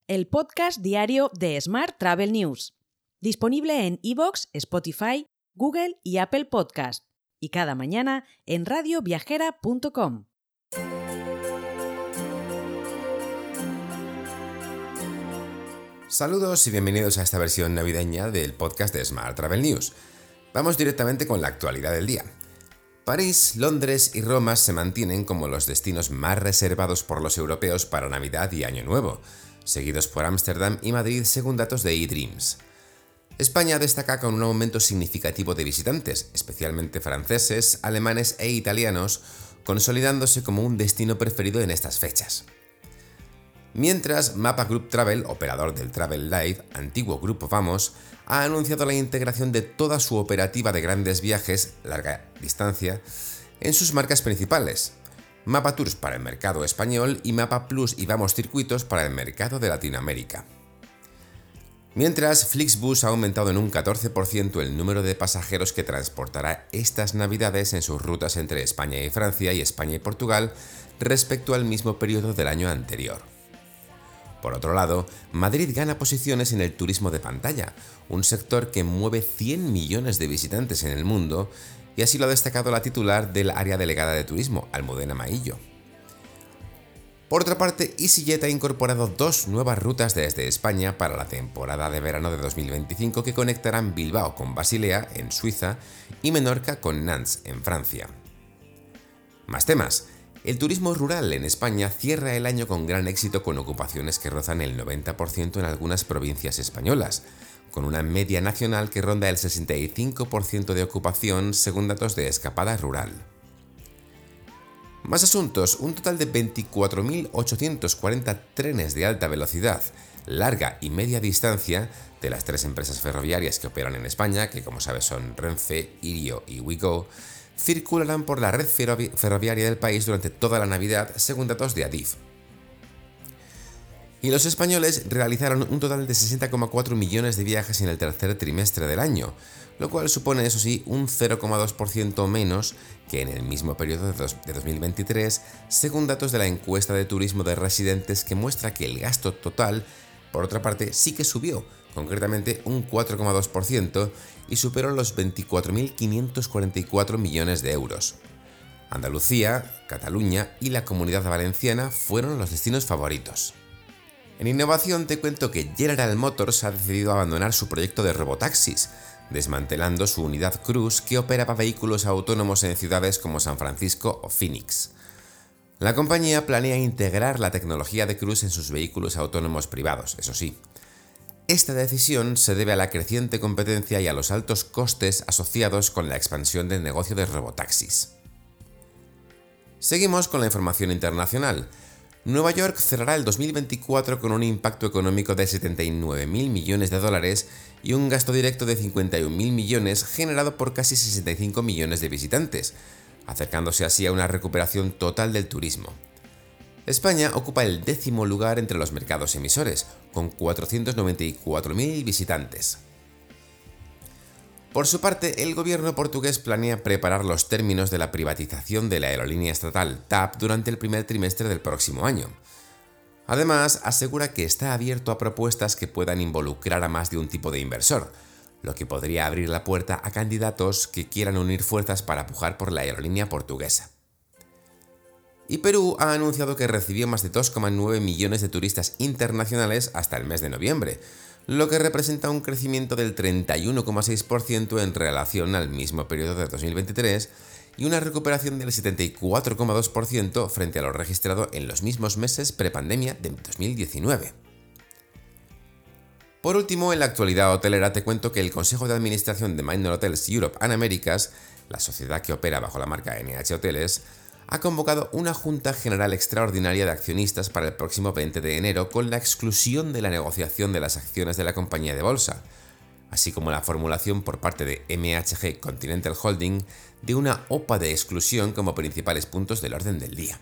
el podcast diario de Smart Travel News. Disponible en iVoox, Spotify, Google y Apple Podcast. Y cada mañana en radioviajera.com. Saludos y bienvenidos a esta versión navideña del podcast de Smart Travel News. Vamos directamente con la actualidad del día. París, Londres y Roma se mantienen como los destinos más reservados por los europeos para Navidad y Año Nuevo, seguidos por Ámsterdam y Madrid según datos de eDreams. España destaca con un aumento significativo de visitantes, especialmente franceses, alemanes e italianos, consolidándose como un destino preferido en estas fechas. Mientras, Mapa Group Travel, operador del Travel Live, antiguo Grupo Vamos, ha anunciado la integración de toda su operativa de grandes viajes, larga distancia, en sus marcas principales, Mapa Tours para el mercado español y Mapa Plus y Vamos Circuitos para el mercado de Latinoamérica. Mientras, Flixbus ha aumentado en un 14% el número de pasajeros que transportará estas navidades en sus rutas entre España y Francia y España y Portugal respecto al mismo periodo del año anterior. Por otro lado, Madrid gana posiciones en el turismo de pantalla, un sector que mueve 100 millones de visitantes en el mundo, y así lo ha destacado la titular del área delegada de turismo, Almudena Maillo. Por otra parte, EasyJet ha incorporado 2 nuevas rutas desde España para la temporada de verano de 2025 que conectarán Bilbao con Basilea, en Suiza, y Menorca con Nantes, en Francia. Más temas. El turismo rural en España cierra el año con gran éxito con ocupaciones que rozan el 90% en algunas provincias españolas, con una media nacional que ronda el 65% de ocupación según datos de Escapada Rural. Más asuntos, un total de 24.840 trenes de alta velocidad, larga y media distancia de las 3 empresas ferroviarias que operan en España, que como sabes son Renfe, Irio y WeGo, circularán por la red ferroviaria del país durante toda la Navidad, según datos de Adif. Y los españoles realizaron un total de 60,4 millones de viajes en el tercer trimestre del año, lo cual supone, eso sí, un 0,2% menos que en el mismo periodo de 2023, según datos de la encuesta de turismo de residentes que muestra que el gasto total, por otra parte, sí que subió, concretamente un 4,2%, y superó los 24.544 millones de euros. Andalucía, Cataluña y la Comunidad Valenciana fueron los destinos favoritos. En innovación te cuento que General Motors ha decidido abandonar su proyecto de robotaxis, desmantelando su unidad Cruise que operaba vehículos autónomos en ciudades como San Francisco o Phoenix. La compañía planea integrar la tecnología de Cruise en sus vehículos autónomos privados, eso sí. Esta decisión se debe a la creciente competencia y a los altos costes asociados con la expansión del negocio de robotaxis. Seguimos con la información internacional. Nueva York cerrará el 2024 con un impacto económico de 79.000 millones de dólares y un gasto directo de 51.000 millones generado por casi 65 millones de visitantes, acercándose así a una recuperación total del turismo. España ocupa el 10º lugar entre los mercados emisores, con 494.000 visitantes. Por su parte, el gobierno portugués planea preparar los términos de la privatización de la aerolínea estatal TAP durante el primer trimestre del próximo año. Además, asegura que está abierto a propuestas que puedan involucrar a más de un tipo de inversor, lo que podría abrir la puerta a candidatos que quieran unir fuerzas para pujar por la aerolínea portuguesa. Y Perú ha anunciado que recibió más de 2,9 millones de turistas internacionales hasta el mes de noviembre, lo que representa un crecimiento del 31,6% en relación al mismo periodo de 2023 y una recuperación del 74,2% frente a lo registrado en los mismos meses prepandemia de 2019. Por último, en la actualidad hotelera te cuento que el Consejo de Administración de Minor Hotels Europe and Americas, la sociedad que opera bajo la marca NH Hoteles, ha convocado una Junta General Extraordinaria de Accionistas para el próximo 20 de enero con la exclusión de la negociación de las acciones de la compañía de bolsa, así como la formulación por parte de MHG Continental Holding de una OPA de exclusión como principales puntos del orden del día.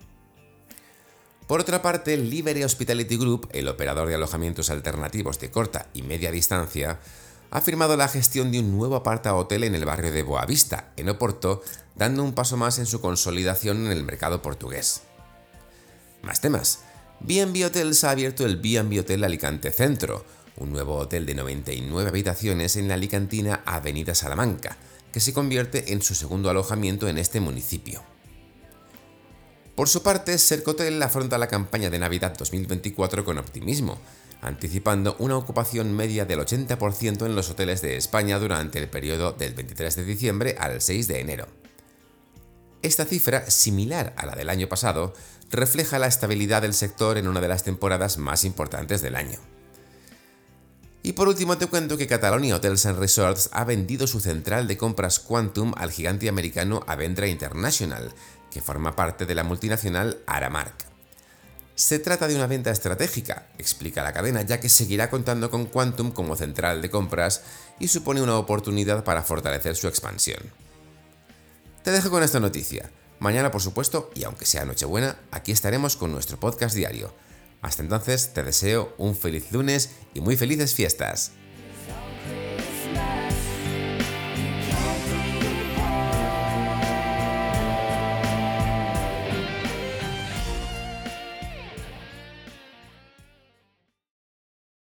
Por otra parte, Liberty Hospitality Group, el operador de alojamientos alternativos de corta y media distancia, ha firmado la gestión de un nuevo aparta-hotel en el barrio de Boavista, en Oporto, dando un paso más en su consolidación en el mercado portugués. Más temas. B&B Hotels ha abierto el B&B Hotel Alicante Centro, un nuevo hotel de 99 habitaciones en la alicantina Avenida Salamanca, que se convierte en su segundo alojamiento en este municipio. Por su parte, Sercotel afronta la campaña de Navidad 2024 con optimismo, anticipando una ocupación media del 80% en los hoteles de España durante el periodo del 23 de diciembre al 6 de enero. Esta cifra, similar a la del año pasado, refleja la estabilidad del sector en una de las temporadas más importantes del año. Y por último te cuento que Catalonia Hotels and Resorts ha vendido su central de compras Quantum al gigante americano Avendra International, que forma parte de la multinacional Aramark. Se trata de una venta estratégica, explica la cadena, ya que seguirá contando con Quantum como central de compras y supone una oportunidad para fortalecer su expansión. Te dejo con esta noticia. Mañana, por supuesto, y aunque sea Nochebuena, aquí estaremos con nuestro podcast diario. Hasta entonces, te deseo un feliz lunes y muy felices fiestas.